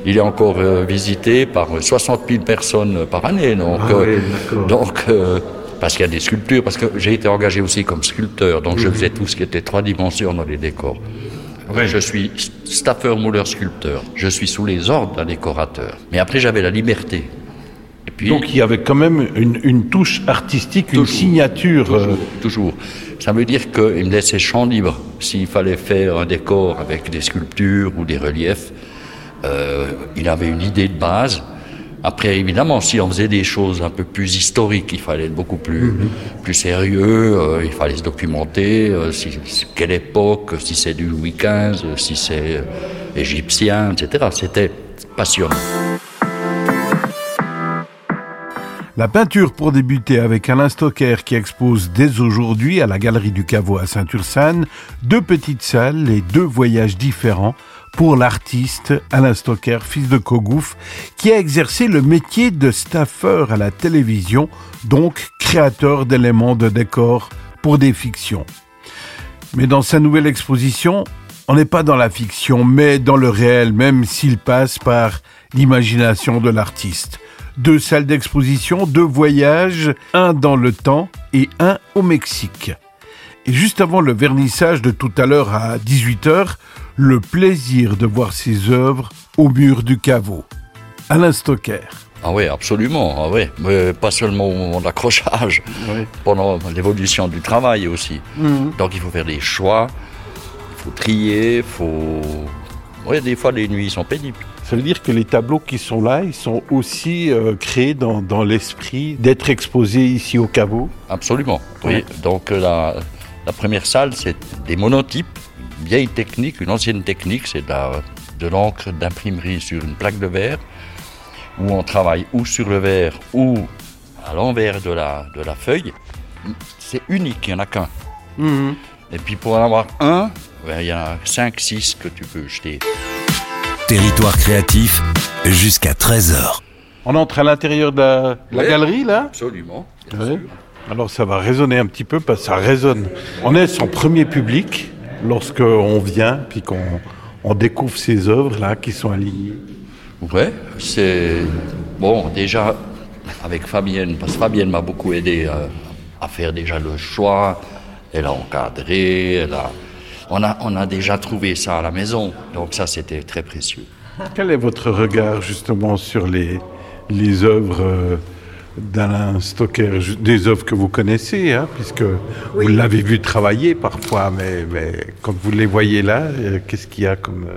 il est encore visité par 60 000 personnes par année. Donc, parce qu'il y a des sculptures, parce que j'ai été engagé aussi comme sculpteur, donc je faisais tout ce qui était 3 dimensions dans les décors. Ouais. Je suis staffeur, mouleur, sculpteur. Je suis sous les ordres d'un décorateur. Mais après, j'avais la liberté. Et puis, donc il y avait quand même une touche artistique, une signature. Toujours. Ça veut dire qu'il me laissait champ libre. S'il fallait faire un décor avec des sculptures ou des reliefs, il avait une idée de base. Après, évidemment, si on faisait des choses un peu plus historiques, il fallait être beaucoup plus sérieux, il fallait se documenter, quelle époque, si c'est du Louis XV, si c'est égyptien, etc. C'était passionnant. La peinture pour débuter avec Alain Stocker qui expose dès aujourd'hui à la Galerie du Caveau à Saint-Ursanne 2 petites salles et 2 voyages différents pour l'artiste Alain Stocker, fils de Kogouf, qui a exercé le métier de staffeur à la télévision, donc créateur d'éléments de décor pour des fictions. Mais dans sa nouvelle exposition, on n'est pas dans la fiction, mais dans le réel, même s'il passe par l'imagination de l'artiste. 2 salles d'exposition, 2 voyages, un dans le temps et un au Mexique. Et juste avant le vernissage de tout à l'heure à 18h, le plaisir de voir ses œuvres au mur du caveau. Alain Stocker. Ah oui, absolument. Ah oui. Mais pas seulement au moment de l'accrochage, pendant l'évolution du travail aussi. Donc il faut faire des choix, il faut trier, Oui, des fois les nuits sont pénibles. Ça veut dire que les tableaux qui sont là, ils sont aussi créés dans l'esprit d'être exposés ici au caveau? Absolument, oui. Donc la première salle, c'est des monotypes, une vieille technique, une ancienne technique, c'est de l'encre d'imprimerie sur une plaque de verre, où on travaille ou sur le verre ou à l'envers de la feuille. C'est unique, il n'y en a qu'un. Et puis pour en avoir un, il y en a 5, 6 que tu peux jeter. Territoire créatif, jusqu'à 13h. On entre à l'intérieur de la galerie, là? Absolument. Oui. Alors ça va résonner un petit peu, parce que ça résonne. On est son premier public, lorsqu'on vient, puis qu'on découvre ces œuvres, là, qui sont alignées. Ouais, c'est... Bon, déjà, avec Fabienne, parce que Fabienne m'a beaucoup aidé à faire déjà le choix. Elle a encadré, On a déjà trouvé ça à la maison, donc ça c'était très précieux. Quel est votre regard justement sur les œuvres d'Alain Stocker, des œuvres que vous connaissez, puisque vous l'avez vu travailler parfois, mais quand vous les voyez là, qu'est-ce qu'il y a comme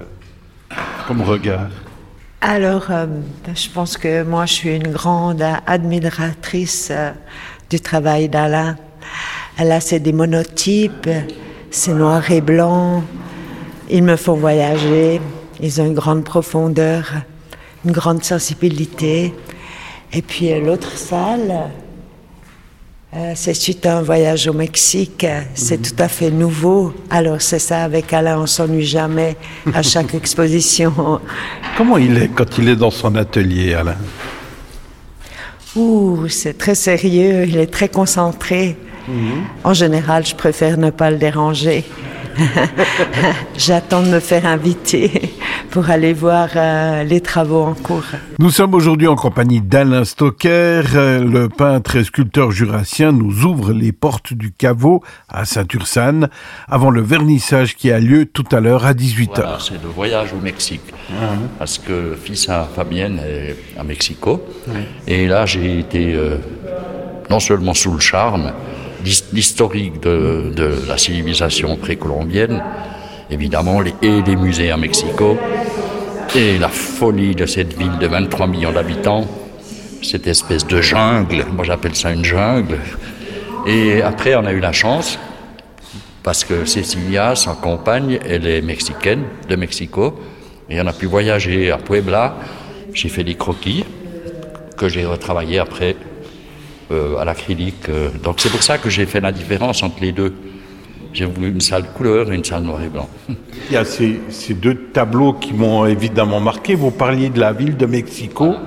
regard? Alors, je pense que moi je suis une grande admiratrice du travail d'Alain. Là c'est des monotypes. C'est noir et blanc, ils me font voyager, ils ont une grande profondeur, une grande sensibilité. Et puis l'autre salle, c'est suite à un voyage au Mexique, c'est tout à fait nouveau. Alors c'est ça, avec Alain, on ne s'ennuie jamais à chaque exposition. Comment il est quand il est dans son atelier, Alain? C'est très sérieux, il est très concentré. En général, je préfère ne pas le déranger. J'attends de me faire inviter pour aller voir les travaux en cours. Nous sommes aujourd'hui en compagnie d'Alain Stocker. Le peintre et sculpteur jurassien nous ouvre les portes du caveau à Saint-Ursanne avant le vernissage qui a lieu tout à l'heure à 18h. Voilà, c'est le voyage au Mexique. Parce que le fils à Fabienne est à Mexico. Et là, j'ai été non seulement sous le charme, l'historique de la civilisation précolombienne, évidemment, les musées à Mexico, et la folie de cette ville de 23 millions d'habitants, cette espèce de jungle, moi j'appelle ça une jungle. Et après, on a eu la chance, parce que Cecilia, sa compagne, elle est mexicaine, de Mexico, et on a pu voyager à Puebla. J'ai fait des croquis que j'ai retravaillés après à l'acrylique. Donc c'est pour ça que j'ai fait la différence entre les deux. J'ai voulu une salle couleur et une salle noir et blanc. Il y a ces 2 tableaux qui m'ont évidemment marqué. Vous parliez de la ville de Mexico.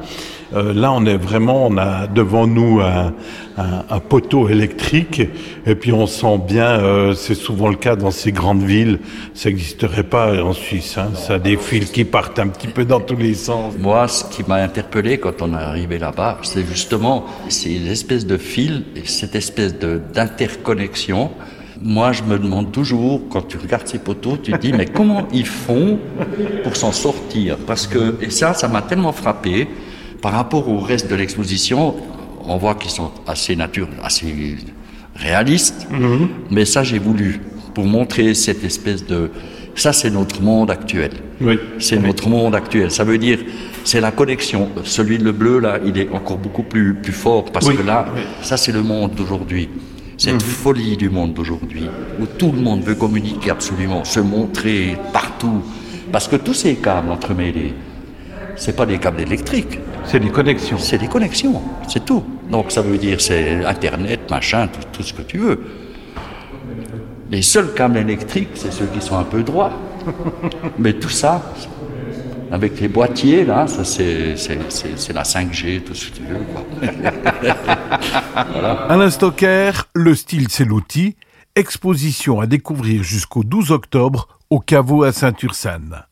Là, on a devant nous un poteau électrique, et puis on sent bien, c'est souvent le cas dans ces grandes villes, ça n'existerait pas en Suisse, hein, ça a des fils qui partent un petit peu dans tous les sens. Moi, ce qui m'a interpellé quand on est arrivé là-bas, c'est justement ces espèces de fils, et cette espèce d'interconnexion. Moi, je me demande toujours, quand tu regardes ces poteaux, tu te dis, mais comment ils font pour s'en sortir? Et ça m'a tellement frappé. Par rapport au reste de l'exposition, on voit qu'ils sont assez réalistes. Mm-hmm. Mais ça, j'ai voulu, pour montrer cette espèce de... Ça, c'est notre monde actuel. Oui. C'est notre monde actuel. Ça veut dire, c'est la connexion. Celui de le bleu, là, il est encore beaucoup plus fort, parce que là, ça, c'est le monde d'aujourd'hui. Cette folie du monde d'aujourd'hui, où tout le monde veut communiquer absolument, se montrer partout. Parce que tous ces câbles entremêlés, c'est pas des câbles électriques. C'est des connexions. C'est des connexions, c'est tout. Donc ça veut dire c'est Internet, machin, tout ce que tu veux. Les seuls câbles électriques, c'est ceux qui sont un peu droits. Mais tout ça, avec les boîtiers, là, ça c'est la 5G, tout ce que tu veux, quoi. Voilà. Alain Stocker, le style c'est l'outil. Exposition à découvrir jusqu'au 12 octobre au caveau à Saint-Ursanne.